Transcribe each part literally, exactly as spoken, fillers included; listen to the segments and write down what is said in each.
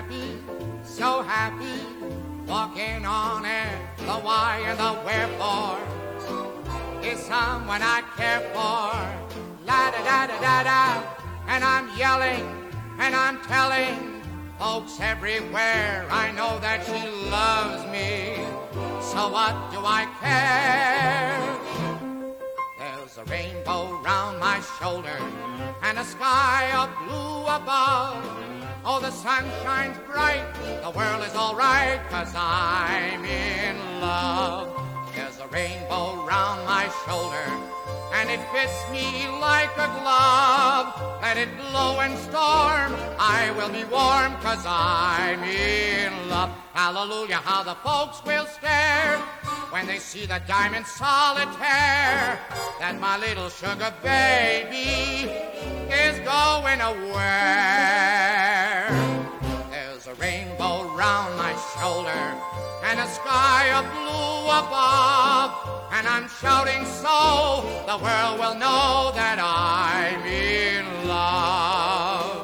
happy, so happy, walking on it, the why and the wherefore is someone I care for. La-da-da-da-da-da, and I'm yelling, and I'm telling folks everywhere I know that she loves me. So what do I care? There's a rainbow round my shoulder and a sky of blue above. Oh, the sun shines bright, the world is all right, 'cause I'm in love. There's a rainbow round my shoulder, and it fits me like a glove. Let it blow and storm, I will be warm, 'cause I'm in love. Hallelujah, how the folks will stare when they see the diamond solitaire that my little sugar baby is going away. There's a rainbow round my shoulder and a sky of blue above, and I'm shouting so the world will know that I'm in love.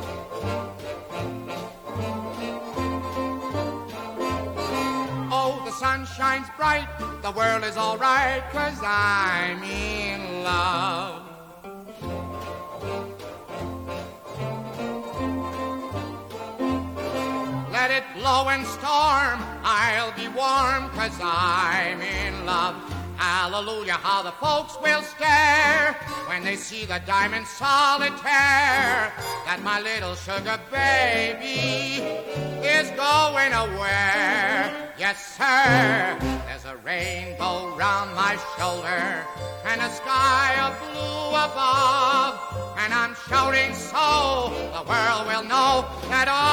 Oh, the sun shines bright, the world is all right, 'cause I'm in love. Let it blow and storm, I'll be warm, 'cause I'm in love. Hallelujah, how the folks will stare when they see the diamond solitaire that my little sugar baby is going away. Yes, sir, there's a rainbow round my shoulder and a sky of blue above, and I'm shouting so the world will know that